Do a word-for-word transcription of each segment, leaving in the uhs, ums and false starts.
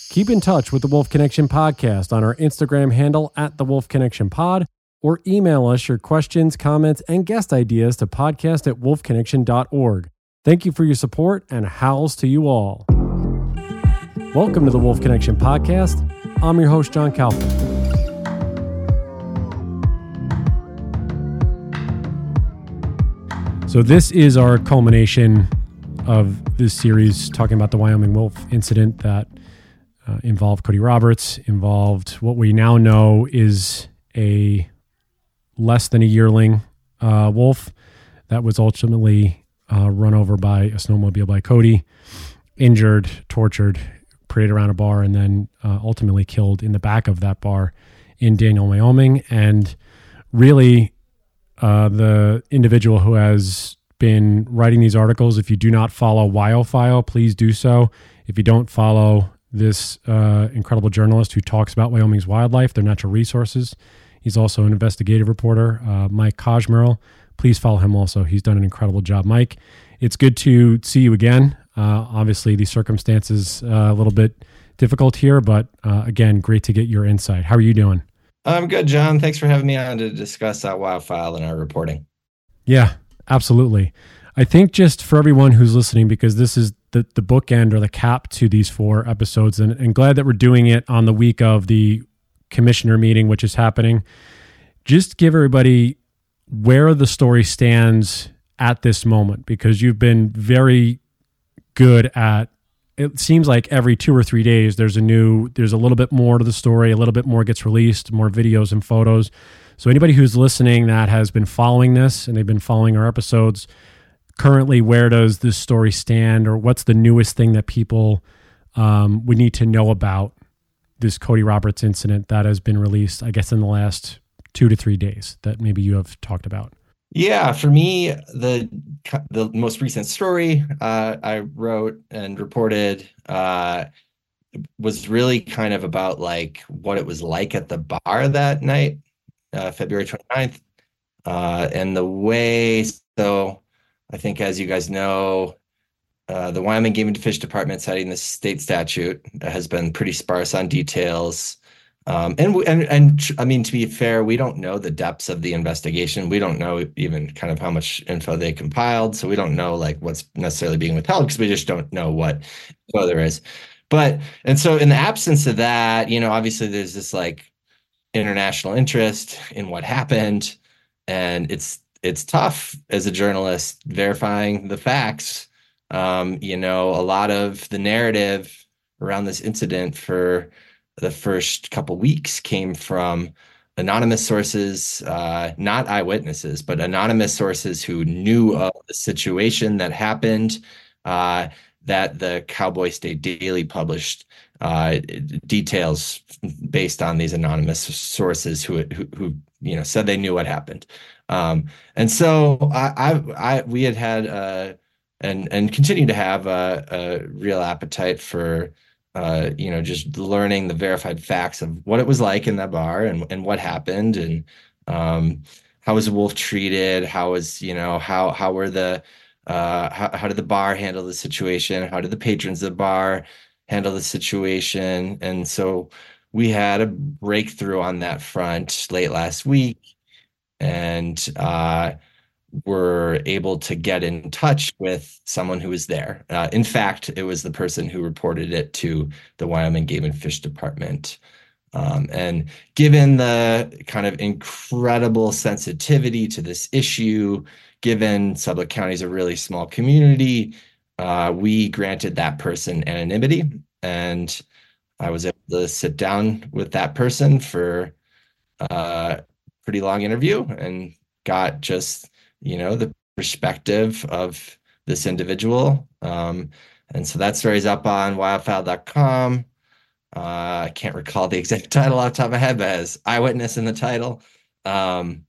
Keep in touch with the Wolf Connection Podcast on our Instagram handle at the Wolf Connection Pod, or email us your questions, comments, and guest ideas to podcast at wolf connection dot org. Thank you for your support, and howls to you all. Welcome to the Wolf Connection Podcast. I'm your host, John Kaufman. So this is our culmination of this series talking about the Wyoming wolf incident that uh, involved Cody Roberts, involved what we now know is a less than a yearling uh, wolf that was ultimately uh, run over by a snowmobile by Cody, injured, tortured, paraded around a bar, and then uh, ultimately killed in the back of that bar in Daniel, Wyoming. And really, uh, the individual who has been writing these articles, if you do not follow Wyophile, please do so. If you don't follow this uh, incredible journalist who talks about Wyoming's wildlife, their natural resources, he's also an investigative reporter, uh, Mike Kosmerl. Please follow him also. He's done an incredible job. Mike, it's good to see you again. Uh, obviously, the circumstances uh, a little bit difficult here, but uh, again, great to get your insight. How are you doing? I'm good, John. Thanks for having me on to discuss that Wyophile and our reporting. Yeah, absolutely. I think just for everyone who's listening, because this is the, the bookend or the cap to these four episodes, and, and glad that we're doing it on the week of the commissioner meeting, which is happening. Just give everybody where the story stands at this moment, because you've been very good at, it seems like every two or three days there's a new, there's a little bit more to the story, a little bit more gets released, more videos and photos. So anybody who's listening that has been following this and they've been following our episodes, currently, where does this story stand, or what's the newest thing that people um, would need to know about this Cody Roberts incident that has been released, I guess, in the last two to three days that maybe you have talked about? Yeah, for me, the the most recent story uh, I wrote and reported uh, was really kind of about like what it was like at the bar that night, uh, February twenty-ninth. Uh, and the way, so I think, as you guys know, uh, the Wyoming Game and Fish Department, citing the state statute, has been pretty sparse on details. Um, and, and, and I mean, to be fair, we don't know the depths of the investigation. We don't know even kind of how much info they compiled. So we don't know like what's necessarily being withheld, because we just don't know what info there is. But, and so in the absence of that, you know, obviously there's this like international interest in what happened. And it's, it's tough as a journalist verifying the facts. Um, you know, a lot of the narrative around this incident for the first couple weeks came from anonymous sources, uh, not eyewitnesses, but anonymous sources who knew of the situation that happened, uh, that the Cowboy State Daily published uh, details based on these anonymous sources who, who, who, you know, said they knew what happened. Um, and so I, I, I, we had had, uh, and, and continue to have a, a real appetite for, uh, you know, just learning the verified facts of what it was like in that bar and, and what happened, and, um, how was the wolf treated? How was, you know, how, how were the, uh, how, how did the bar handle the situation? How did the patrons of the bar handle the situation? And so we had a breakthrough on that front late last week, and uh, were able to get in touch with someone who was there. Uh, in fact, it was the person who reported it to the Wyoming Game and Fish Department. Um, and given the kind of incredible sensitivity to this issue, given Sublette County is a really small community, uh, we granted that person anonymity. And I was able to sit down with that person for a pretty long interview and got just, you know, the perspective of this individual. Um, and so that story's up on wyophile dot com. Uh, I can't recall the exact title off the top of my head, but it has eyewitness in the title. Um,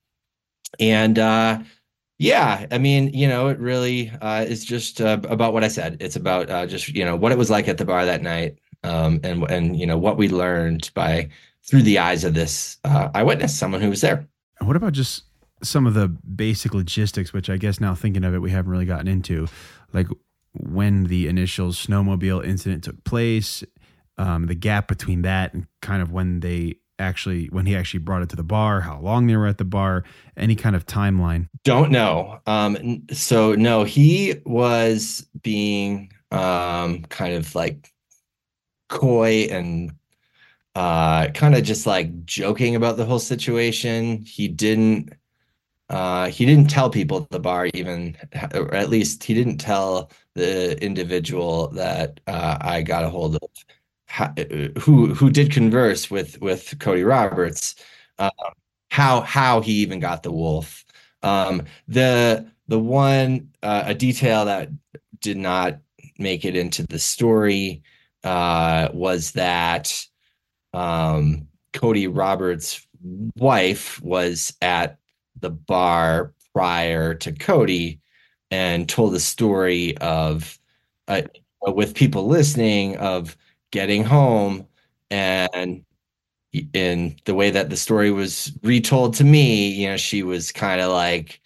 and uh, yeah, I mean, you know, it really uh, is just uh, about what I said. It's about uh, just, you know, what it was like at the bar that night, um, and, and, you know, what we learned by through the eyes of this uh, eyewitness, someone who was there. And what about just some of the basic logistics, which I guess now thinking of it, we haven't really gotten into, like when the initial snowmobile incident took place, um, the gap between that and kind of when they actually, when he actually brought it to the bar, how long they were at the bar, any kind of timeline? Don't know. Um, so no, he was being um, kind of like coy and uh, kind of just like joking about the whole situation. He didn't uh, he didn't tell people at the bar even, or at least he didn't tell the individual that uh, I got a hold of, how, who who did converse with with Cody Roberts, uh, how how he even got the wolf. Um, the the one uh, a detail that did not make it into the story uh, was that um, Cody Roberts' wife was at the bar prior to Cody and told the story of uh, with people listening of getting home and in the way that the story was retold to me, you know, she was kind of like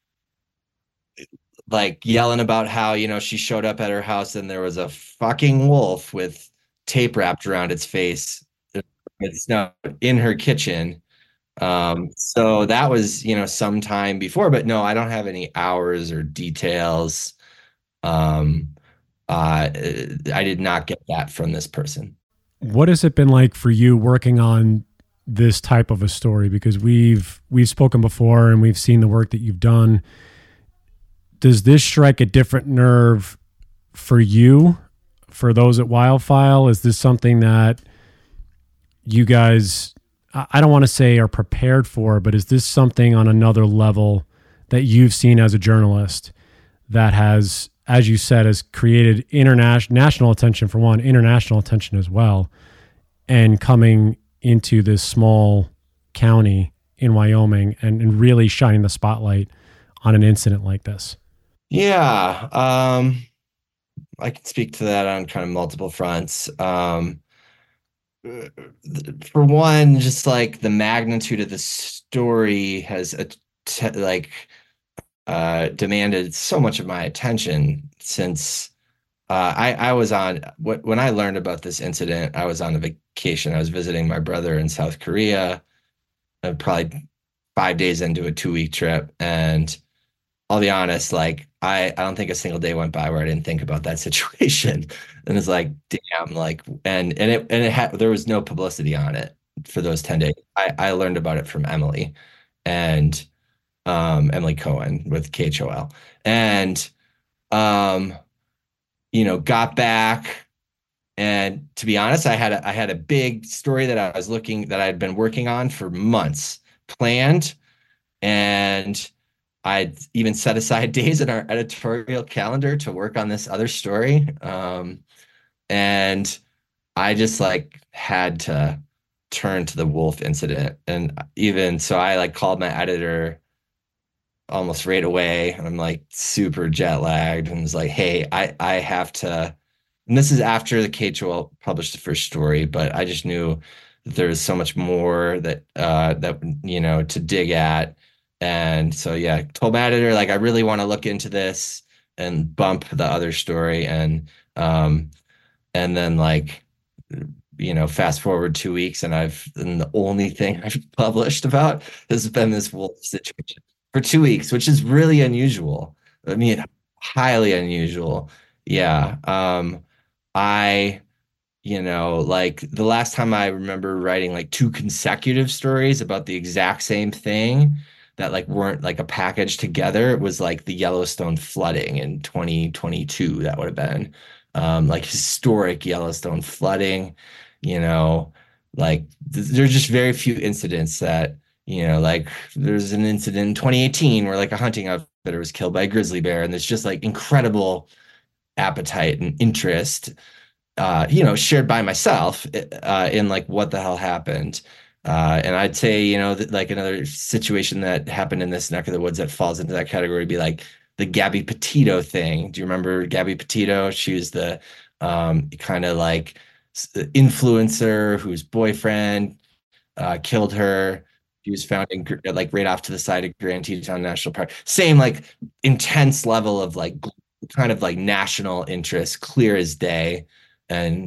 like yelling about how, you know, she showed up at her house and there was a fucking wolf with tape wrapped around its face with snow in her kitchen. Um, so that was, you know, some time before, but no, I don't have any hours or details. Um, uh, I did not get that from this person. What has it been like for you working on this type of a story? Because we've we've spoken before and we've seen the work that you've done. Does this strike a different nerve for you, for those at Wildfile? Is this something that you guys, I don't want to say are prepared for, but is this something on another level that you've seen as a journalist that has, as you said, has created international, national attention for one, international attention as well, and coming into this small county in Wyoming and, and really shining the spotlight on an incident like this? Yeah, um, I can speak to that on kind of multiple fronts. Um, for one, just like the magnitude of the story has uh, t- like uh, demanded so much of my attention since uh, I, I was on wh- when I learned about this incident, I was on a vacation. I was visiting my brother in South Korea, uh, probably five days into a two week trip. And I'll be honest, like I, I don't think a single day went by where I didn't think about that situation. And it's like, damn, like, and and it and it had there was no publicity on it for those ten days. I, I learned about it from Emily and um Emily Cohen with K H O L. And um, you know, got back. And to be honest, I had a, I had a big story that I was looking that I had been working on for months, planned, and I'd even set aside days in our editorial calendar to work on this other story. Um, and I just like had to turn to the wolf incident. And even so, I like called my editor almost right away. I'm like super jet lagged and was like, hey, I, I have to. And this is after the K H O L published the first story, but I just knew that there was so much more that uh, that you know to dig at. And so yeah, told my editor like I really want to look into this and bump the other story. And um and then like you know, fast forward two weeks and I've and the only thing I've published about has been this wolf situation for two weeks, which is really unusual. I mean, highly unusual. Yeah. Um I, you know, like the last time I remember writing like two consecutive stories about the exact same thing that like weren't like a package together, it was like the Yellowstone flooding in twenty twenty-two. That would have been um, like historic Yellowstone flooding, you know, like th- there's just very few incidents that, you know, like there's an incident in twenty eighteen where like a hunting outfitter was killed by a grizzly bear, and there's just like incredible appetite and interest, uh, you know, shared by myself uh, in like what the hell happened. Uh, and I'd say, you know, that like another situation that happened in this neck of the woods that falls into that category would be like the Gabby Petito thing. Do you remember Gabby Petito? She was the um, kind of like influencer whose boyfriend uh, killed her. He was found in like right off to the side of Grand Teton National Park. Same like intense level of like kind of like national interest, clear as day. And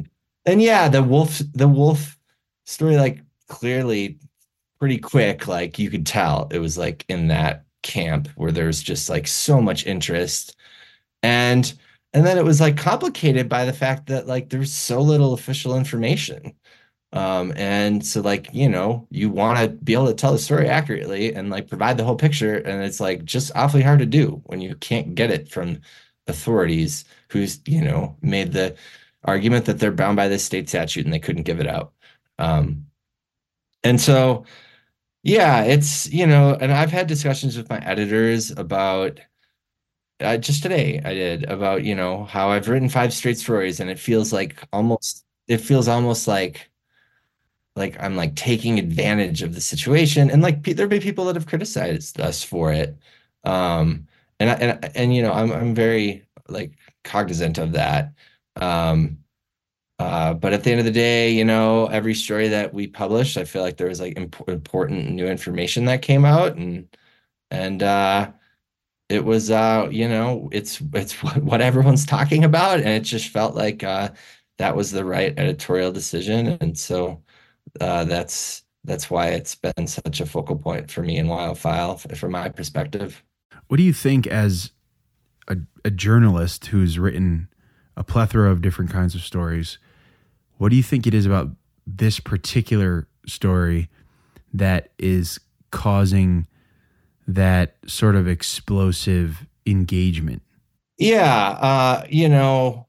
And yeah, the wolf, the wolf story, like clearly pretty quick, like you could tell it was like in that camp where there's just like so much interest. And and then it was like complicated by the fact that like there's so little official information. Um, and so like, you know, you want to be able to tell the story accurately and like provide the whole picture. And it's like just awfully hard to do when you can't get it from authorities who's, you know, made the argument that they're bound by this state statute and they couldn't give it out. Um, and so, yeah, it's, you know, and I've had discussions with my editors about uh, just today I did about, you know, how I've written five straight stories and it feels like almost, it feels almost like, like I'm like taking advantage of the situation. And like pe- there've been people that have criticized us for it. Um, and, I- and, and, you know, I'm, I'm very like cognizant of that. Um, uh, but at the end of the day, you know, every story that we published, I feel like there was like imp- important new information that came out, and and uh, it was uh, you know, it's it's what, what everyone's talking about, and it just felt like uh, that was the right editorial decision, and so uh, that's that's why it's been such a focal point for me in Wildfile, from my perspective. What do you think, as a, a journalist who's written a plethora of different kinds of stories, what do you think it is about this particular story that is causing that sort of explosive engagement? Yeah, uh, you know,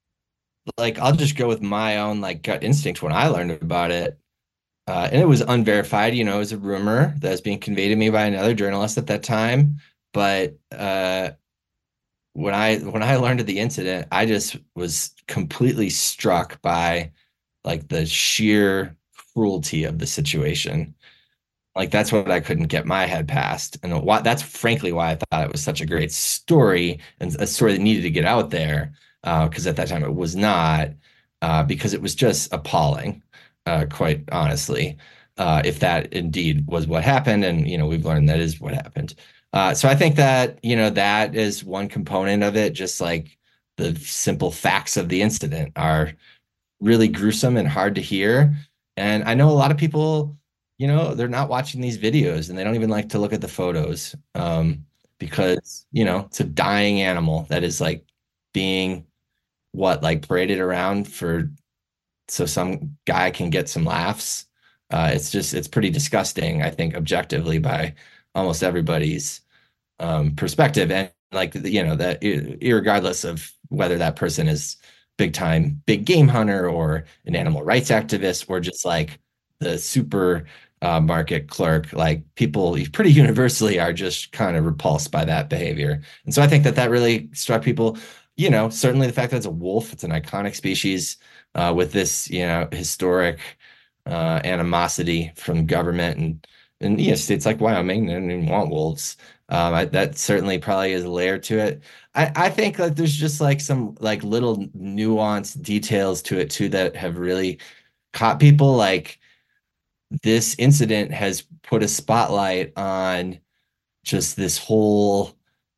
like I'll just go with my own like gut instinct when I learned about it. Uh, and it was unverified, you know, it was a rumor that was being conveyed to me by another journalist at that time. But uh, when I when I learned of the incident, I just was completely struck by like the sheer cruelty of the situation. Like that's what I couldn't get my head past, and why, that's frankly why I thought it was such a great story and a story that needed to get out there. Because uh, at that time it was not, uh, because it was just appalling, uh, quite honestly. Uh, if that indeed was what happened, and you know we've learned that is what happened. Uh, so I think that you know that is one component of it. Just like the simple facts of the incident are really gruesome and hard to hear. And I know a lot of people, you know, they're not watching these videos and they don't even like to look at the photos, um, because, you know, it's a dying animal that is like being what, like paraded around for so some guy can get some laughs. Uh, it's just, it's pretty disgusting, I think, objectively by almost everybody's um, perspective. And like, you know, that irregardless of whether that person is big time big game hunter or an animal rights activist or just like the super uh, market clerk, like people pretty universally are just kind of repulsed by that behavior. And so I think that that really struck people. You know, certainly the fact that it's a wolf, it's an iconic species uh, with this, you know, historic uh, animosity from government and and you know, states like Wyoming they don't even want wolves. Um, I, that certainly probably is a layer to it. I, I think that there's just like some like little nuanced details to it too that have really caught people. Like this incident has put a spotlight on just this whole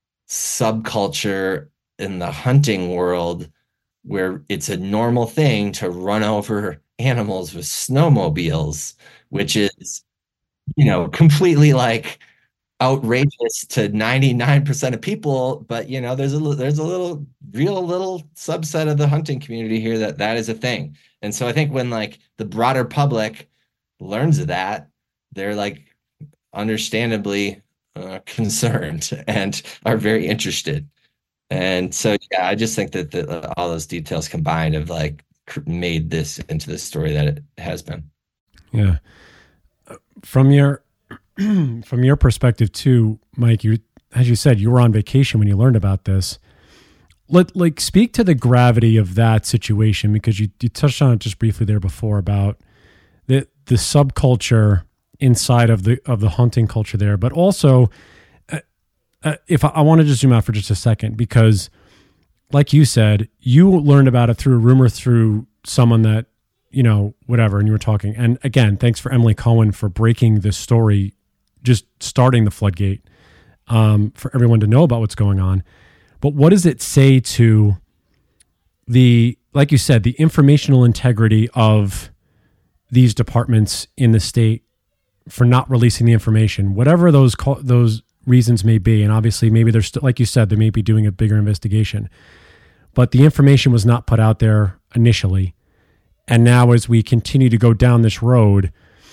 subculture in the hunting world where it's a normal thing to run over animals with snowmobiles, which is, you know, completely like outrageous to ninety-nine percent of people, but you know there's a there's a little real little subset of the hunting community here that that is a thing. And so I think when like the broader public learns of that, they're like understandably uh, concerned and are very interested. And so yeah, I just think that the, uh, all those details combined have like made this into the story that it has been. Yeah. From your from your perspective too, Mike, you, as you said, you were on vacation when you learned about this. Let like speak to the gravity of that situation, because you, you touched on it just briefly there before about the the subculture inside of the of the hunting culture there, but also uh, uh, if I, I want to just zoom out for just a second, because like you said, you learned about it through a rumor, through someone that, you know, whatever, and you were talking. And again, thanks for Emily Cohen for breaking this story, just starting the floodgate um, for everyone to know about what's going on. But what does it say to the like you said, the informational integrity of these departments in the state for not releasing the information, whatever those call, those reasons may be. And obviously maybe they're still, like you said, they may be doing a bigger investigation, but the information was not put out there initially. And now as we continue to go down this road,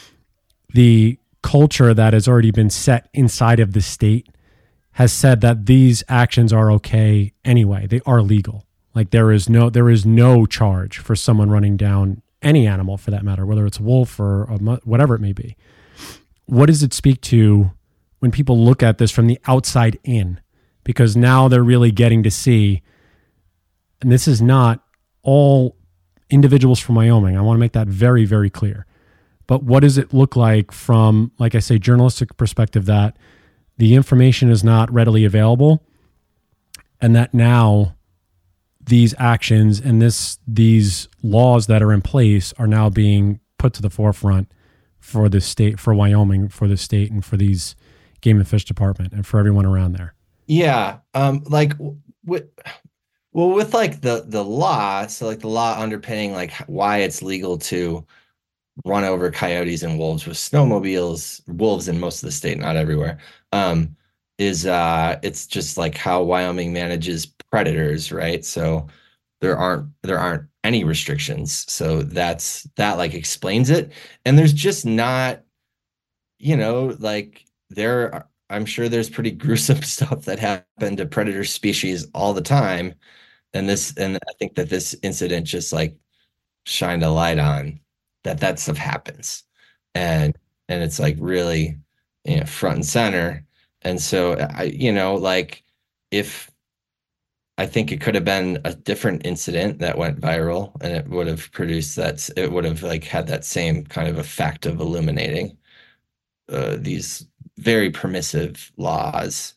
the culture that has already been set inside of the state has said that these actions are okay anyway. They are legal. Like there is no, there is no charge for someone running down any animal for that matter, whether it's a wolf or a, whatever it may be. What does it speak to when people look at this from the outside in? Because now they're really getting to see, and this is not all individuals from Wyoming. I want to make that very, very clear. But what does it look like from, like I say, journalistic perspective, that the information is not readily available and that now these actions and this these laws that are in place are now being put to the forefront for the state, for Wyoming, for the state, and for these game and fish department and for everyone around there? Yeah. Um, like with, well, with like the, the law, so like the law underpinning like why it's legal to run over coyotes and wolves with snowmobiles, wolves in most of the state, not everywhere, um, is uh, it's just like how Wyoming manages predators, right? So there aren't there aren't any restrictions. So that's that like explains it. And there's just not, you know, like there are, I'm sure there's pretty gruesome stuff that happened to predator species all the time. And this, and I think that this incident just like shined a light on that that stuff happens. And, and it's like really, you know, front and center. And so I, you know, like if I think it could have been a different incident that went viral and it would have produced that, it would have like had that same kind of effect of illuminating uh, these very permissive laws.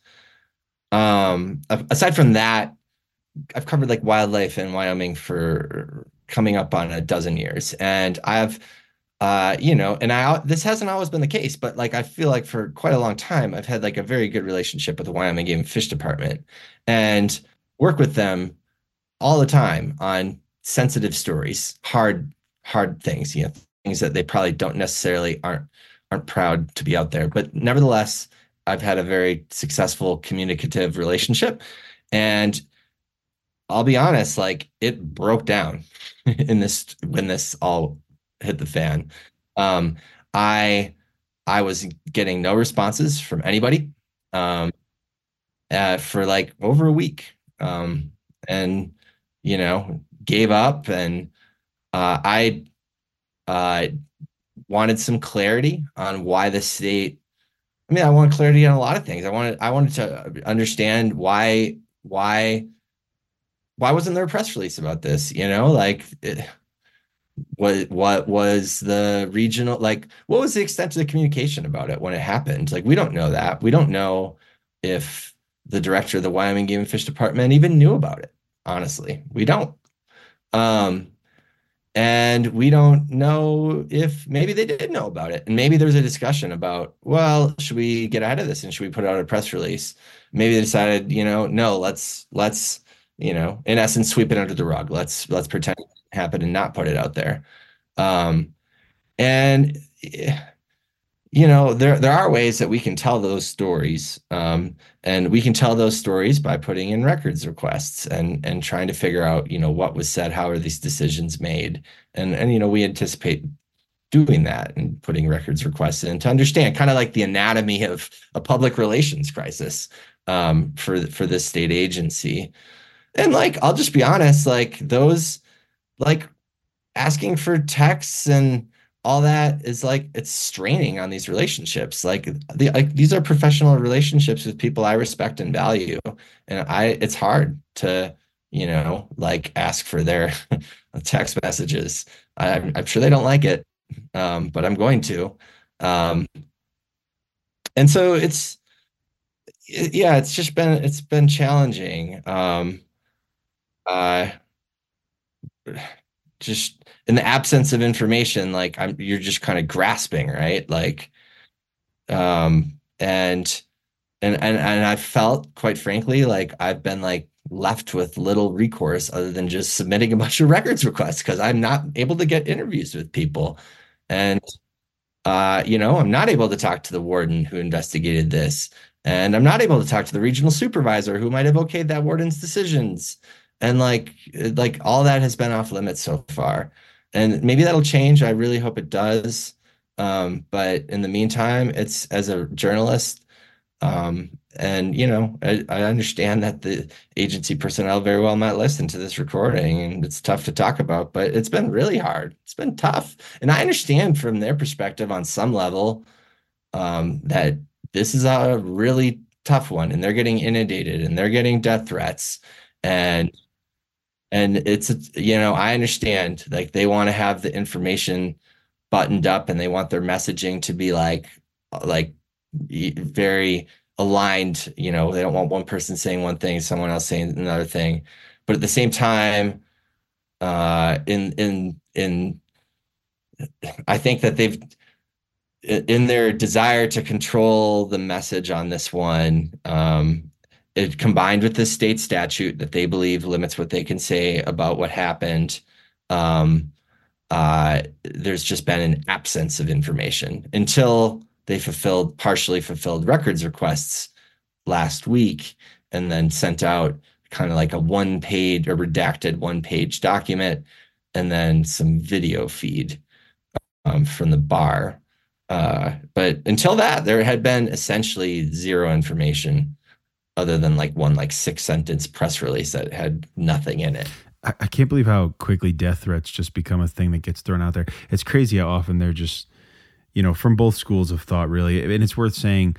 Um, aside from that, I've covered like wildlife in Wyoming for coming up on a dozen years, and I've, uh, you know, and I this hasn't always been the case, but like I feel like for quite a long time, I've had like a very good relationship with the Wyoming Game and Fish Department, and work with them all the time on sensitive stories, hard, hard things, you know, things that they probably don't necessarily aren't aren't proud to be out there, but nevertheless, I've had a very successful communicative relationship, and I'll be honest, like it broke down in this when this all hit the fan. Um, I I was getting no responses from anybody um, uh, for like over a week, um, and you know gave up, and uh, I uh, wanted some clarity on why the state. I mean, I want clarity on a lot of things. I wanted I wanted to understand why why. Why wasn't there a press release about this? You know, like it, what what was the regional, like what was the extent of the communication about it when it happened? Like we don't know that. We don't know if the director of the Wyoming Game and Fish Department even knew about it. Honestly, we don't. Um, and we don't know if maybe they did know about it. And maybe there's a discussion about, well, should we get ahead of this and should we put out a press release? Maybe they decided, you know, no, let's let's you know, in essence, sweep it under the rug. Let's let's pretend it didn't happen and not put it out there. Um, and you know, there there are ways that we can tell those stories, um, and we can tell those stories by putting in records requests and and trying to figure out, you know, what was said, how are these decisions made, and and you know, we anticipate doing that and putting records requests in to understand kind of like the anatomy of a public relations crisis um, for for this state agency. And like, I'll just be honest, like those, like asking for texts and all that is like, it's straining on these relationships. Like, the, like these are professional relationships with people I respect and value. And I, it's hard to, you know, like ask for their text messages. I, I'm sure they don't like it, um, but I'm going to. Um, and so it's, yeah, it's just been, it's been challenging. Um, Uh, just in the absence of information, like I'm, you're just kind of grasping, right? Like, um, and and and and I felt, quite frankly, like I've been like left with little recourse other than just submitting a bunch of records requests because I'm not able to get interviews with people. And, uh, you know, I'm not able to talk to the warden who investigated this. And I'm not able to talk to the regional supervisor who might have okayed that warden's decisions. And like, like all that has been off limits so far. And maybe that'll change. I really hope it does. Um, but in the meantime, it's as a journalist, um, and you know, I, I understand that the agency personnel very well might listen to this recording, and it's tough to talk about, but it's been really hard. It's been tough, and I understand from their perspective on some level, um, that this is a really tough one, and they're getting inundated, and they're getting death threats, and and it's you know, I understand like they want to have the information buttoned up, and they want their messaging to be like like very aligned. You know, they don't want one person saying one thing, someone else saying another thing. But at the same time, uh, in in in, I think that they've in their desire to control the message on this one, um, it combined with the state statute that they believe limits what they can say about what happened. Um, uh, there's just been an absence of information until they fulfilled partially fulfilled records requests last week and then sent out kind of like a one page or redacted one page document and then some video feed um, from the bar. Uh, but until that, there had been essentially zero information other than like one like six sentence press release that had nothing in it. I, I can't believe how quickly death threats just become a thing that gets thrown out there. It's crazy how often they're just, you know, from both schools of thought, really. And it's worth saying,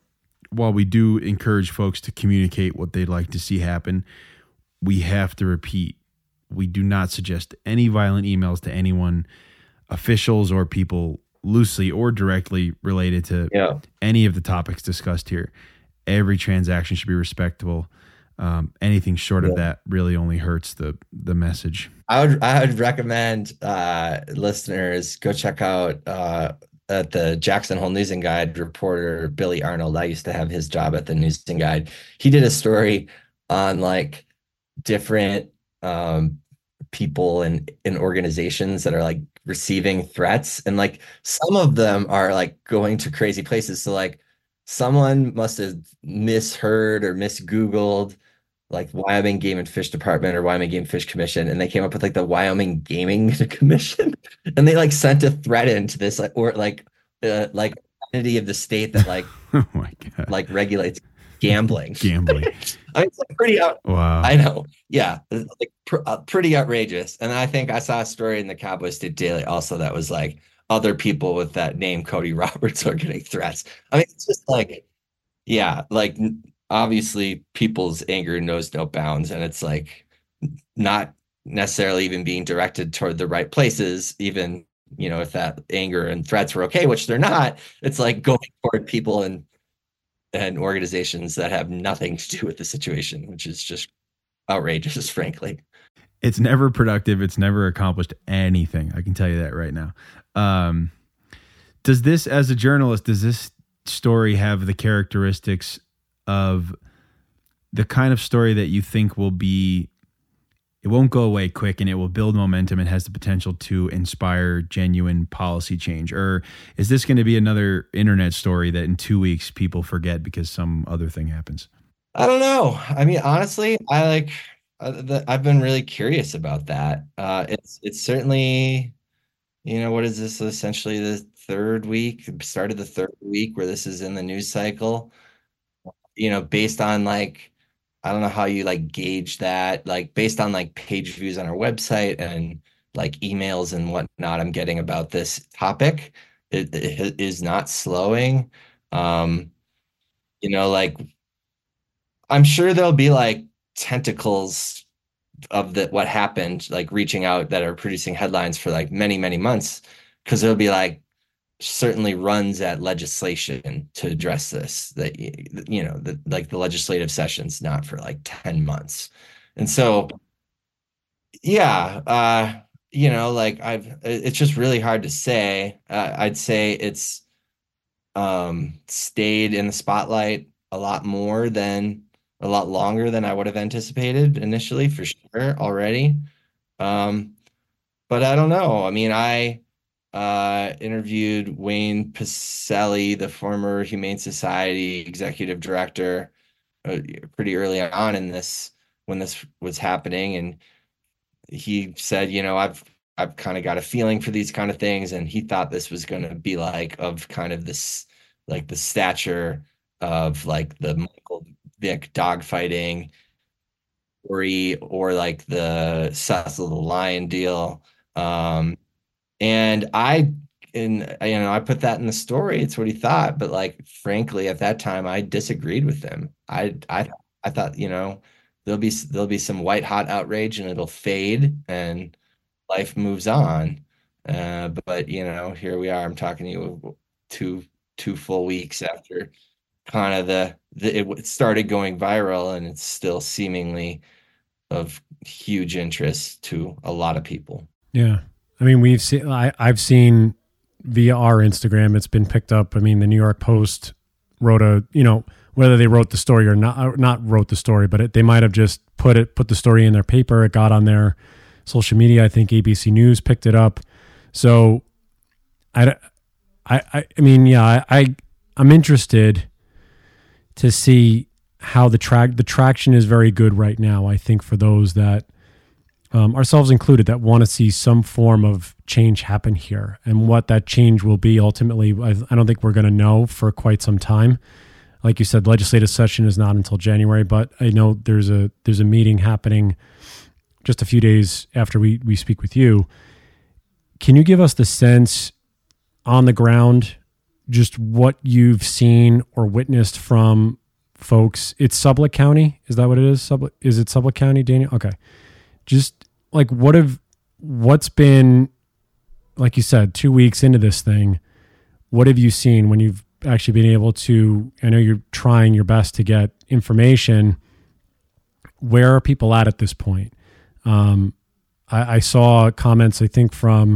while we do encourage folks to communicate what they'd like to see happen, we have to repeat, we do not suggest any violent emails to anyone, officials or people loosely or directly related to yeah. any of the topics discussed here. Every transaction should be respectable. Um, anything short yeah. of that really only hurts the the message. I would I would recommend uh, listeners go check out uh, at the Jackson Hole News and Guide reporter Billy Arnold. I used to have his job at the News and Guide. He did a story on like different um, people and in organizations that are like receiving threats, and like some of them are like going to crazy places. So like someone must have misheard or misgoogled like Wyoming Game and Fish Department or Wyoming Game Fish Commission, and they came up with like the Wyoming Gaming Commission, and they like sent a threat into this like or like uh, like entity of the state that like oh my God. like regulates gambling. Gambling. I mean, it's like pretty out. Wow. I know. Yeah, it's like pr- uh, pretty outrageous. And I think I saw a story in the Cowboy State Daily also that was like other people with that name Cody Roberts are getting threats. I mean, it's just like, yeah, like obviously people's anger knows no bounds, and it's like not necessarily even being directed toward the right places, even, you know, if that anger and threats were okay, which they're not. It's like going toward people and and organizations that have nothing to do with the situation, which is just outrageous, frankly. It's never productive. It's never accomplished anything. I can tell you that right now. Um, does this, as a journalist, does this story have the characteristics of the kind of story that you think will be, it won't go away quick and it will build momentum and has the potential to inspire genuine policy change? Or is this going to be another internet story that in two weeks people forget because some other thing happens? I don't know. I mean, honestly, I like, uh, the, I've been really curious about that. Uh, it's, it's certainly, you know, what is this? Essentially the third week, started the third week where this is in the news cycle, you know, based on like, I don't know how you like gauge that, like based on like page views on our website and like emails and whatnot I'm getting about this topic. It, it is not slowing. Um, you know, like I'm sure there'll be like tentacles of the what happened, like reaching out that are producing headlines for like many, many months, because there'll be like certainly runs at legislation to address this, that, you know, the, like the legislative session's not for like ten months. And so, yeah, uh, you know, like I've, it's just really hard to say. Uh, I'd say it's um, stayed in the spotlight a lot more than a lot longer than I would have anticipated initially, for sure, already. Um, but I don't know. I mean, I uh, interviewed Wayne Pacelle, the former Humane Society executive director, uh, pretty early on in this when this was happening, and he said, you know, I've I've kind of got a feeling for these kind of things, and he thought this was going to be like of kind of this like the stature of like the Michael Vick dogfighting story or like the Cecil the Lion deal. Um, and I, and you know, I put that in the story. It's what he thought, but like, frankly, at that time, I disagreed with him. I, I, I thought, you know, there'll be there'll be some white hot outrage, and it'll fade, and life moves on. Uh, but you know, here we are. I'm talking to you two two full weeks after kind of the, the it started going viral, and it's still seemingly of huge interest to a lot of people. Yeah. I mean, we've seen, I, I've seen via our Instagram, it's been picked up. I mean, the New York Post wrote a, you know, whether they wrote the story or not, or not wrote the story, but it, they might have just put it, put the story in their paper. It got on their social media. I think A B C News picked it up. So I, I, I mean, yeah, I, I I'm interested to see how the track, the traction is very good right now. I think for those that, um, ourselves included, that want to see some form of change happen here, and what that change will be ultimately, I, I don't think we're going to know for quite some time. Like you said, legislative session is not until January, but I know there's a there's a meeting happening just a few days after we we speak with you. Can you give us the sense on the ground, just what you've seen or witnessed from folks? It's Sublette County. Is that what it is? Sublette, is it Sublette County, Daniel? Okay. Just like, what have, what's been, like you said, two weeks into this thing, what have you seen when you've actually been able to, I know you're trying your best to get information. Where are people at at this point? Um, I, I saw comments, I think from,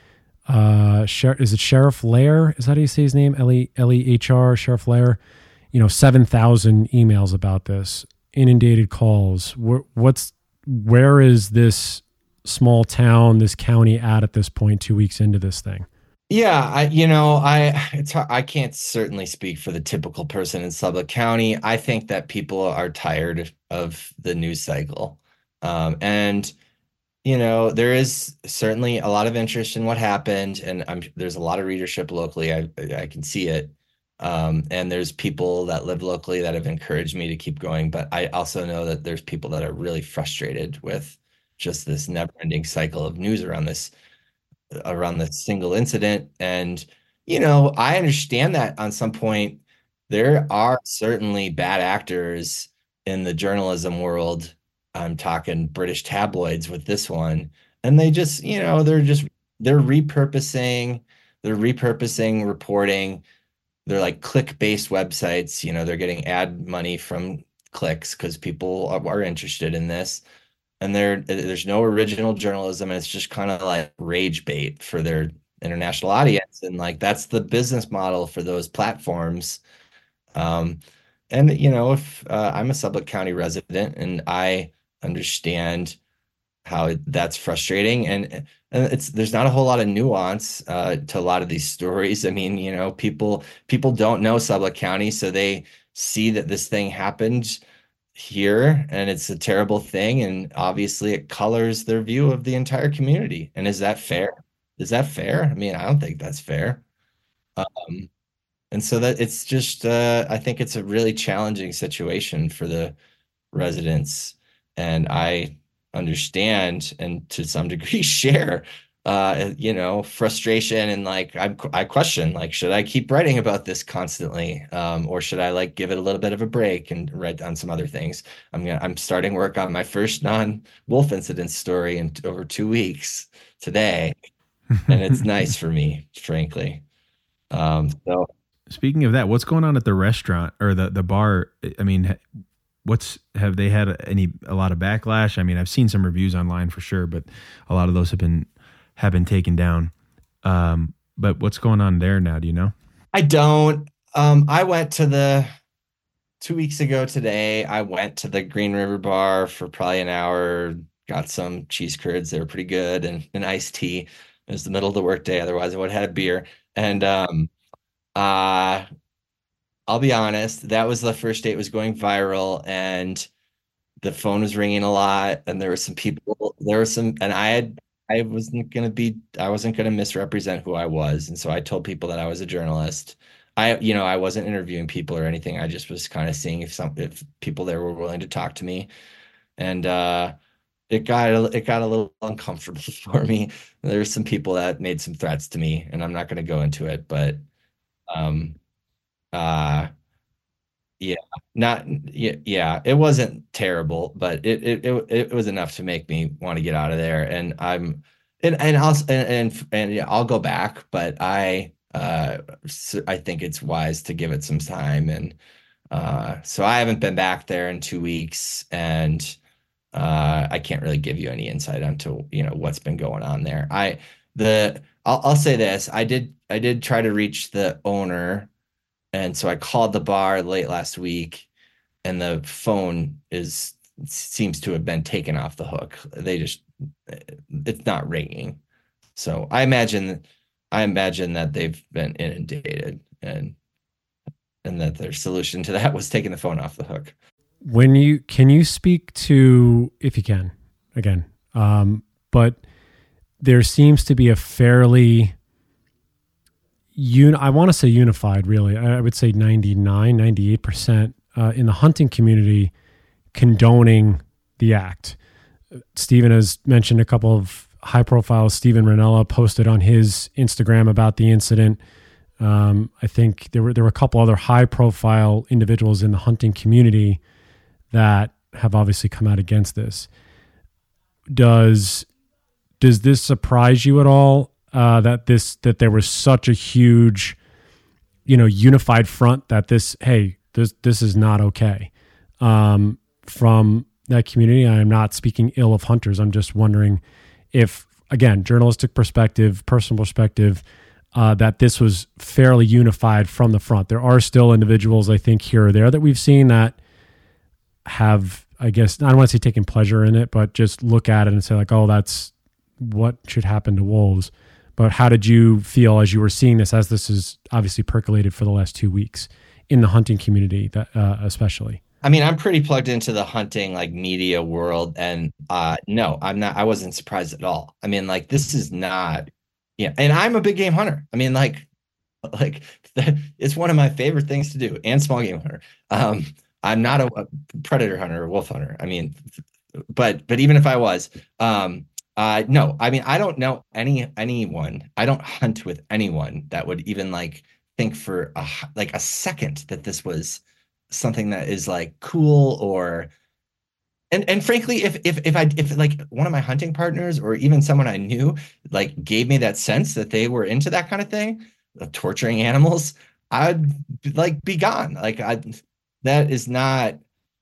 uh, Sher- is it Sheriff Lair? Is that how you say his name? L E L E H R, Sheriff Lair? You know, seven thousand emails about this, inundated calls. Wh- what's, where is this small town, this county at at this point, two weeks into this thing? Yeah, I, you know, I it's I can't certainly speak for the typical person in Sublette County. I think that people are tired of the news cycle. Um, and, you know, there is certainly a lot of interest in what happened, and I'm, there's a lot of readership locally. I, I can see it. Um, and there's people that live locally that have encouraged me to keep going. But I also know that there's people that are really frustrated with just this never-ending cycle of news around this around the single incident. And, you know, I understand that on some point there are certainly bad actors in the journalism world. I'm talking British tabloids with this one. And they just, you know, they're just, they're repurposing, they're repurposing reporting. They're like click-based websites, you know, they're getting ad money from clicks because people are, are interested in this. And there, there's no original journalism, and it's just kind of like rage bait for their international audience. And like, that's the business model for those platforms. Um, and, you know, if uh, I'm a Sublette County resident, and I understand how it, that's frustrating. And, and it's, there's not a whole lot of nuance uh, to a lot of these stories. I mean, you know, people, people don't know Sublette County, so they see that this thing happened here and it's a terrible thing, and obviously it colors their view of the entire community. And is that fair? Is that fair? I mean, I don't think that's fair. Um, and so that it's just uh, I think it's a really challenging situation for the residents, and I understand and to some degree share uh, you know, frustration, and like I I question, like, should I keep writing about this constantly, um, or should I like give it a little bit of a break and write on some other things? I'm gonna I'm starting work on my first non-wolf incident story in over two weeks today, and it's nice for me, frankly. Um, so speaking of that, what's going on at the restaurant or the the bar? I mean, what's have they had any a lot of backlash? I mean, I've seen some reviews online for sure, but a lot of those have been have been taken down. Um, but what's going on there now? Do you know? I don't. Um, I went to the two weeks ago today, I went to the Green River Bar for probably an hour, got some cheese curds. They were pretty good, and an iced tea. It was the middle of the workday. Otherwise, I would have had a beer. And um, uh, I'll be honest, that was the first date was going viral, and the phone was ringing a lot, and there were some people, there were some, and I had, I wasn't gonna be, I wasn't gonna misrepresent who I was, and so I told people that I was a journalist. I, you know, I wasn't interviewing people or anything. I just was kind of seeing if some, if people there were willing to talk to me, and uh, it got, it got a little uncomfortable for me. There were some people that made some threats to me, and I'm not gonna go into it, but um, uh. Yeah, not yeah, yeah. It wasn't terrible, but it it it, it was enough to make me want to get out of there. And I'm and and I'll and and, and yeah, I'll go back, but I uh s- I think it's wise to give it some time. And uh so I haven't been back there in two weeks, and uh I can't really give you any insight onto, you know, what's been going on there. I the I'll I'll say this. I did I did try to reach the owner, and so I called the bar late last week, and the phone is seems to have been taken off the hook. They just it's not ringing. So I imagine I imagine that they've been inundated, and and that their solution to that was taking the phone off the hook. When you can you speak to, if you can, again, um, but there seems to be a fairly un I want to say unified, really. I would say ninety-nine, ninety-eight percent uh, in the hunting community condoning the act. Stephen has mentioned a couple of high profiles. Stephen Ranella posted on his Instagram about the incident. Um, I think there were there were a couple other high profile individuals in the hunting community that have obviously come out against this. Does does this surprise you at all? Uh, that this that there was such a huge, you know, unified front that this hey this this is not okay um, from that community. I am not speaking ill of hunters. I'm just wondering if, again, journalistic perspective, personal perspective, uh, that this was fairly unified from the front. There are still individuals, I think, here or there that we've seen that have, I guess, I don't want to say taken pleasure in it, but just look at it and say like, oh, that's what should happen to wolves. But how did you feel as you were seeing this, as this is obviously percolated for the last two weeks in the hunting community, that uh, especially? I mean, I'm pretty plugged into the hunting like media world, and uh, no, I'm not. I wasn't surprised at all. I mean, like this is not, yeah. And I'm a big game hunter. I mean, like, like it's one of my favorite things to do, and small game hunter. Um, I'm not a, a predator hunter or wolf hunter. I mean, but but even if I was, um, Uh, no, I mean, I don't know any anyone. I don't hunt with anyone that would even like think for a, h- like a second that this was something that is like cool or and and frankly, if if if I if like one of my hunting partners or even someone I knew like gave me that sense that they were into that kind of thing, of torturing animals, I'd like be gone. Like I that is not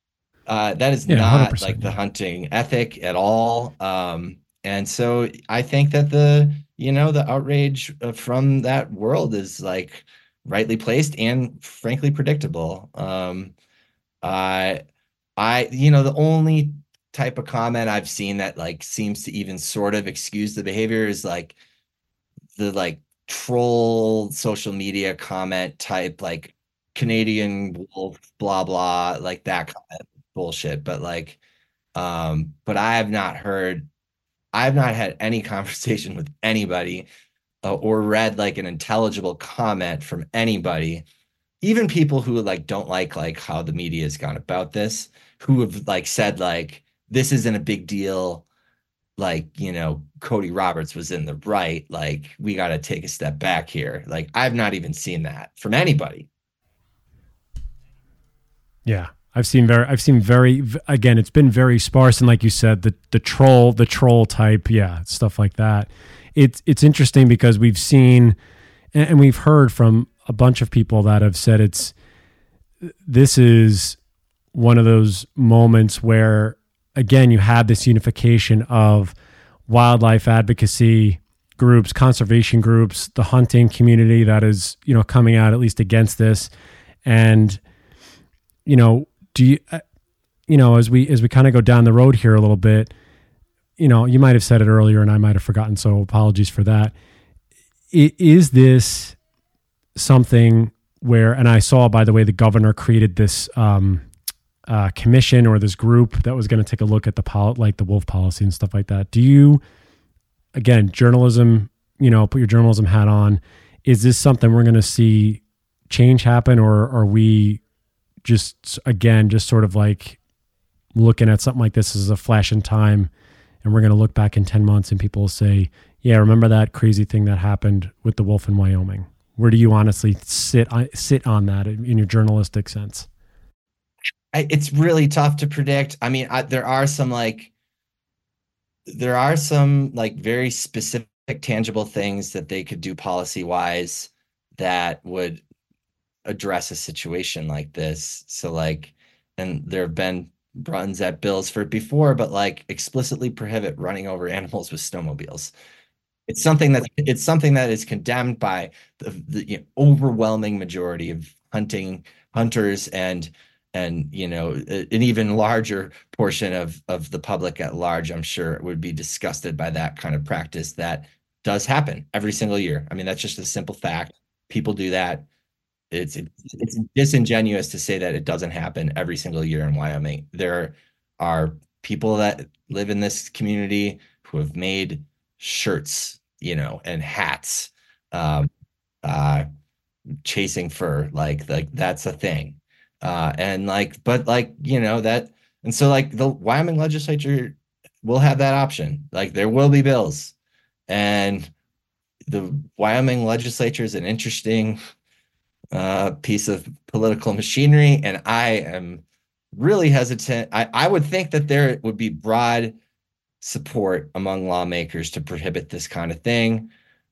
uh that is Yeah, not one hundred percent. like the hunting ethic at all. Um and so I think that the, you know, the outrage uh, from that world is like rightly placed and frankly predictable. Um, I, I, you know, the only type of comment I've seen that like seems to even sort of excuse the behavior is like the like troll social media comment type, like Canadian wolf, blah, blah, like that kind of bullshit. But like, um, but I have not heard I've not had any conversation with anybody uh, or read like an intelligible comment from anybody, even people who like don't like like how the media has gone about this, who have like said like this isn't a big deal, like, you know, Cody Roberts was in the right, like we got to take a step back here. Like I've not even seen that from anybody. Yeah. I've seen very, I've seen very, again, it's been very sparse. And like you said, the, the troll, the troll type, yeah, stuff like that. It's, it's interesting because we've seen, and we've heard from a bunch of people that have said it's, this is one of those moments where, again, you have this unification of wildlife advocacy groups, conservation groups, the hunting community that is, you know, coming out at least against this. And you know, do you, uh, you know, as we as we kind of go down the road here a little bit, you know, you might have said it earlier and I might have forgotten, so apologies for that. I- Is this something where, and I saw, by the way, the governor created this um, uh, commission or this group that was going to take a look at the pol- like the wolf policy and stuff like that. Do you, again, journalism, you know, put your journalism hat on. Is this something we're going to see change happen, or are we just, again, just sort of like looking at something like this as a flash in time, and we're going to look back in ten months and people will say, yeah, remember that crazy thing that happened with the wolf in Wyoming? Where do you honestly sit sit on that in your journalistic sense? I, it's really tough to predict. I mean, I, there are some like there are some like very specific, tangible things that they could do policy wise that would address a situation like this. So like, and there have been runs at bills for it before, but like explicitly prohibit running over animals with snowmobiles. It's something that it's something that is condemned by the, the you know, overwhelming majority of hunting hunters and and you know an even larger portion of of the public at large, I'm sure, would be disgusted by that kind of practice that does happen every single year. I mean, that's just a simple fact. People do that. It's it's disingenuous to say that it doesn't happen every single year in Wyoming. There are people that live in this community who have made shirts, you know, and hats, um, uh, chasing fur, like like that's a thing. Uh, and like, but like, you know, that, and so like the Wyoming legislature will have that option. Like there will be bills, and the Wyoming legislature is an interesting uh, piece of political machinery, and I am really hesitant. I, I would think that there would be broad support among lawmakers to prohibit this kind of thing.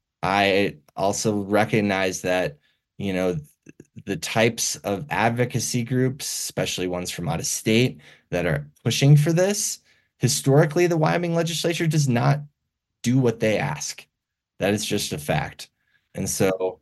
I also recognize that, you know, the types of advocacy groups, especially ones from out of state that are pushing for this, historically, the Wyoming legislature does not do what they ask. That is just a fact. And so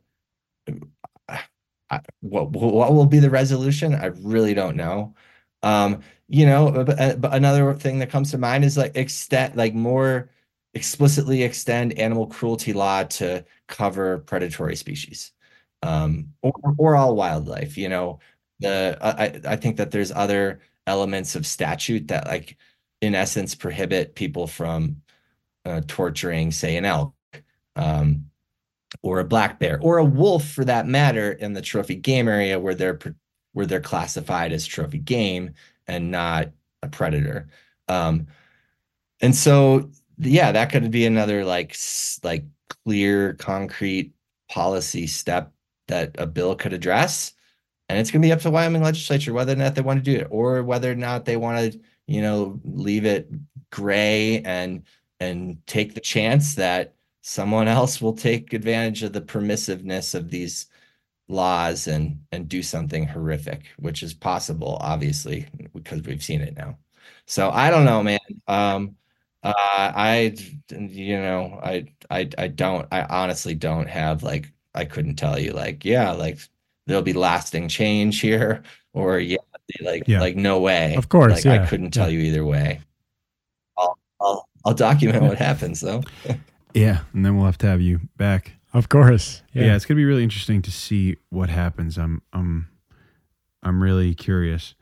I, what what will be the resolution? I really don't know. Um, you know, but, but another thing that comes to mind is like extend, like more explicitly extend animal cruelty law to cover predatory species, um, or, or all wildlife. You know, the I I think that there's other elements of statute that like in essence prohibit people from uh, torturing, say, an elk. Um, or a black bear or a wolf for that matter in the trophy game area where they're where they're classified as trophy game and not a predator. Um, and so yeah, that could be another like like clear, concrete policy step that a bill could address. And it's going to be up to Wyoming legislature whether or not they want to do it, or whether or not they want to, you know, leave it gray and and take the chance that someone else will take advantage of the permissiveness of these laws and and do something horrific, which is possible, obviously, because we've seen it now. So I don't know, man. Um, uh, I, you know, I, I, I don't, I honestly don't have like, I couldn't tell you like, yeah, like there'll be lasting change here, or yeah, like, Yeah. like no way. Of course, Like yeah. I couldn't tell Yeah. you either way. I'll, I'll, I'll document Yeah. what happens though. Yeah, and then we'll have to have you back. Of course. Yeah, Yeah. it's gonna be really interesting to see what happens. I'm I'm I'm really curious.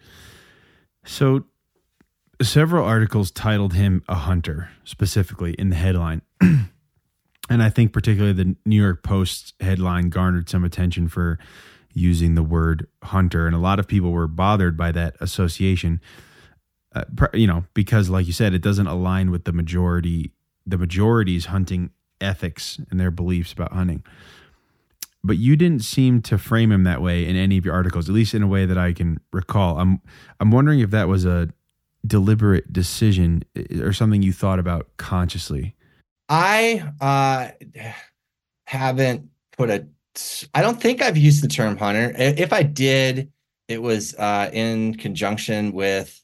So several articles titled him a hunter, specifically in the headline. And I think particularly the New York Post's headline garnered some attention for using the word hunter, and a lot of people were bothered by that association. Uh, you know, because like you said, it doesn't align with the majority the majority's hunting ethics and their beliefs about hunting. But you didn't seem to frame him that way in any of your articles, at least in a way that I can recall. I'm I'm wondering if that was a deliberate decision or something you thought about consciously. I uh, haven't put a, I don't think I've used the term hunter. If I did, it was uh, in conjunction with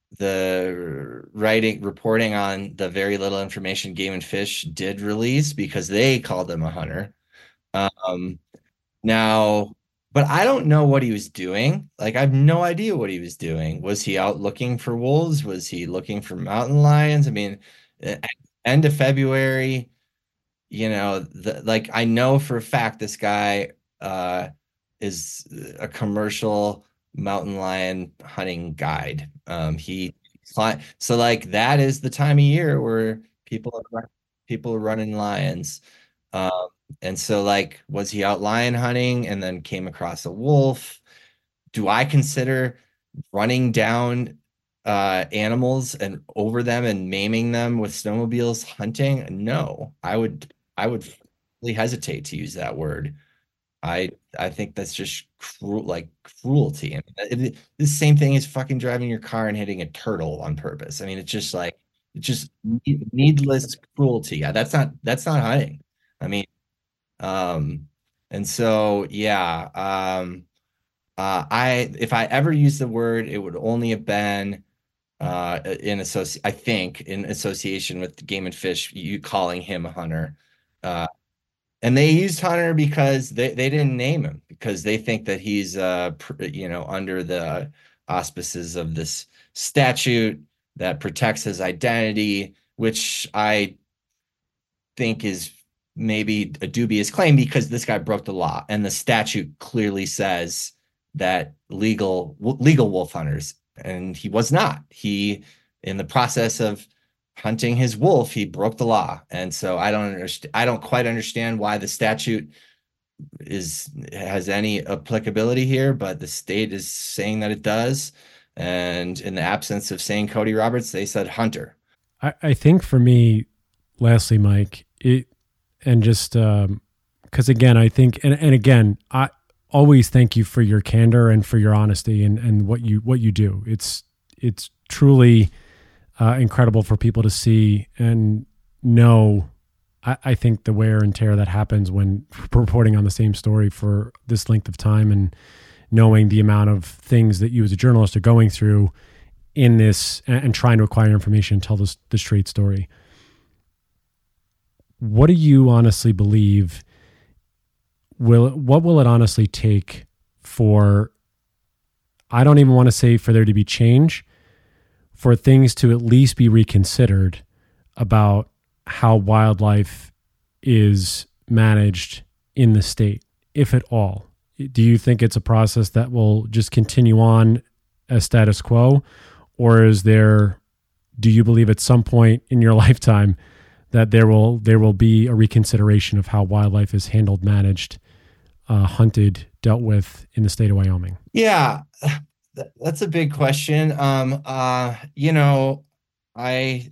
the writing, reporting on the very little information Game and Fish did release, because they called him a hunter. Um, now, but I don't know what he was doing. Like, I have no idea what he was doing. Was he out looking for wolves? Was he looking for mountain lions? I mean, at end of February, you know, the, like I know for a fact this guy uh, is a commercial mountain lion hunting guide. Um, he so like that is the time of year where people are people are running lions. Um, and so like was he out lion hunting and then came across a wolf? Do I consider running down uh animals and over them and maiming them with snowmobiles hunting? No, I would I would really hesitate to use that word. I I think that's just cruel, like cruelty. I mean, it, the same thing as fucking driving your car and hitting a turtle on purpose. I mean, it's just like it's just needless cruelty. Yeah, that's not that's not hunting. I mean, um, and so yeah, um, uh, I if I ever used the word, it would only have been uh in associ I think in association with Game and Fish, you calling him a hunter. Uh, and they used Hunter because they, they didn't name him because they think that he's uh you know under the auspices of this statute that protects his identity, which I think is maybe a dubious claim because this guy broke the law and the statute clearly says that legal legal wolf hunters, and he was not. He, in the process of hunting his wolf, he broke the law. And so I don't understand I don't quite understand why the statute is has any applicability here, but the state is saying that it does. And in the absence of saying Cody Roberts, they said hunter. I, I think for me, lastly, Mike, it and just um because again, I think and, and again, I always thank you for your candor and for your honesty and, and what you what you do. It's it's truly uh, incredible for people to see and know. I, I think the wear and tear that happens when reporting on the same story for this length of time and knowing the amount of things that you as a journalist are going through in this and, and trying to acquire information and tell this the straight story. What do you honestly believe will what will it honestly take for, I don't even want to say for there to be change, for things to at least be reconsidered about how wildlife is managed in the state, if at all? Do you think it's a process that will just continue on as status quo? Or is there, do you believe at some point in your lifetime that there will there will be a reconsideration of how wildlife is handled, managed, uh, hunted, dealt with in the state of Wyoming? Yeah, that's a big question. Um, uh, you know, I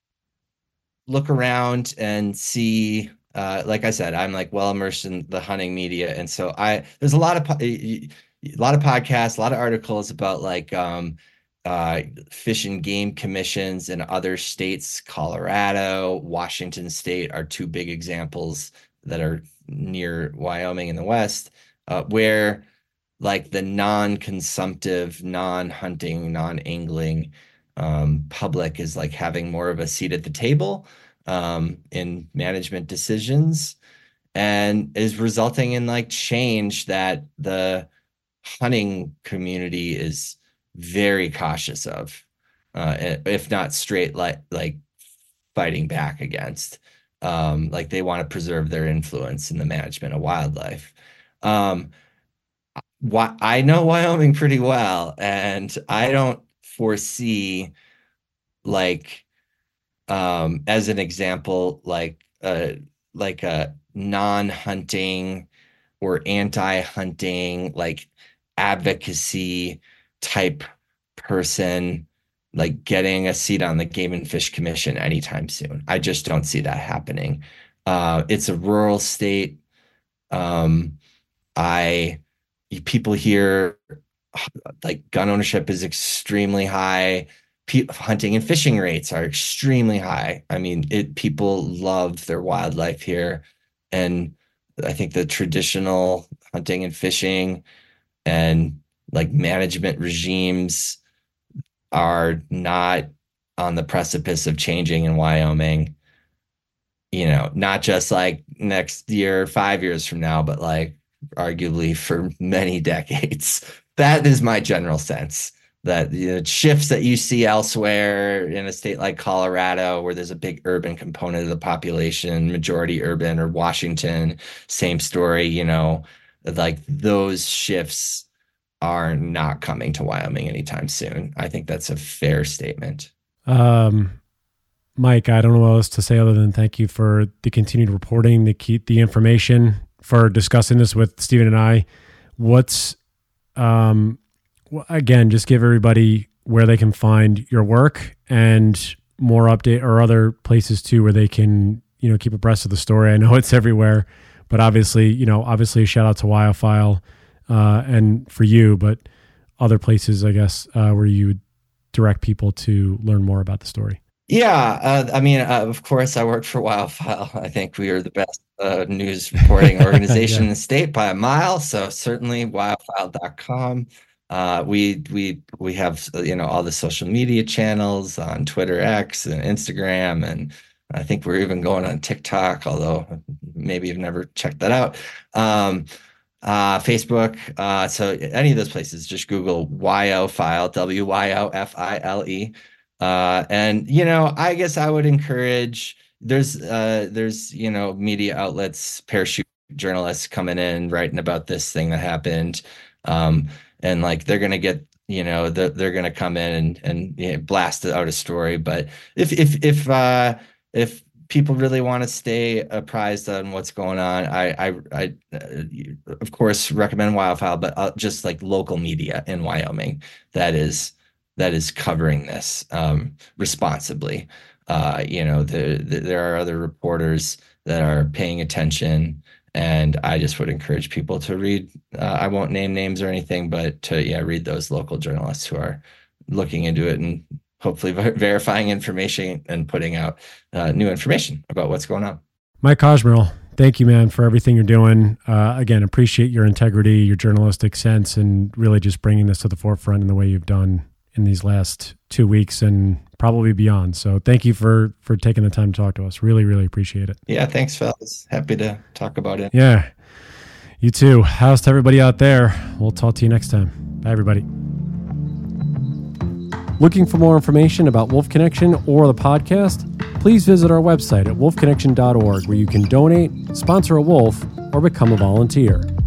look around and see, uh, like I said, I'm like well immersed in the hunting media, and so I there's a lot of po- a lot of podcasts, a lot of articles about like um, uh, fish and game commissions in other states. Colorado, Washington State are two big examples that are near Wyoming in the West, uh, where like the non-consumptive, non-hunting, non-angling um, public is like having more of a seat at the table um, in management decisions, and is resulting in like change that the hunting community is very cautious of, uh, if not straight like like fighting back against. Um, like they want to preserve their influence in the management of wildlife. Um, why I know Wyoming pretty well, and I don't foresee like um as an example like uh like a non-hunting or anti-hunting like advocacy type person like getting a seat on the Game and Fish Commission anytime soon. I just don't see that happening. Uh it's a rural state. Um I People here like gun ownership is extremely high. Pe hunting and fishing rates are extremely high. I mean, it people love their wildlife here, and I think the traditional hunting and fishing and like management regimes are not on the precipice of changing in Wyoming. You know, not just like next year, five years from now, but like arguably for many decades. That is my general sense, that you know, shifts that you see elsewhere in a state like Colorado, where there's a big urban component of the population, majority urban, or Washington, same story, you know, like those shifts are not coming to Wyoming anytime soon. I think that's a fair statement. Um, Mike, I don't know what else to say other than thank you for the continued reporting, the keep the information, for discussing this with Stephen and I. What's, um, again, just give everybody where they can find your work and more update, or other places too where they can, you know, keep abreast of the story. I know it's everywhere, but obviously, you know, obviously a shout out to Wyophile uh, and for you, but other places, I guess, uh, where you would direct people to learn more about the story. Yeah, uh, I mean, uh, of course, I worked for Wyophile. I think we are the best uh, news reporting organization yeah. in the state by a mile. So certainly, wyophile dot com. Uh, we we we have you know all the social media channels on Twitter, X, and Instagram, and I think we're even going on TikTok. Although maybe you've never checked that out. Um, uh, Facebook. Uh, so any of those places, just Google Wyophile, W Y O F I L E. Uh, and, you know, I guess I would encourage, there's, uh, there's, you know, media outlets, parachute journalists coming in, writing about this thing that happened. Um, and like, they're going to get, you know, they're, they're going to come in and, and you know, blast out a story. But if, if, if, uh, if people really want to stay apprised on what's going on, I, I, I uh, of course, recommend Wyophile, but uh, just like local media in Wyoming, that is, that is covering this um, responsibly. Uh, you know, the, the, there are other reporters that are paying attention, and I just would encourage people to read. Uh, I won't name names or anything, but to yeah, read those local journalists who are looking into it and hopefully ver- verifying information and putting out uh, new information about what's going on. Mike Cosmerl, thank you, man, for everything you're doing. Uh, again, appreciate your integrity, your journalistic sense, and really just bringing this to the forefront in the way you've done in these last two weeks and probably beyond. So thank you for, for taking the time to talk to us. Really, really appreciate it. Yeah. Thanks, fellas. Happy to talk about it. Yeah. You too. How's to everybody out there? We'll talk to you next time. Bye, everybody. Looking for more information about Wolf Connection or the podcast? Please visit our website at wolf connection dot org, where you can donate, sponsor a wolf, or become a volunteer.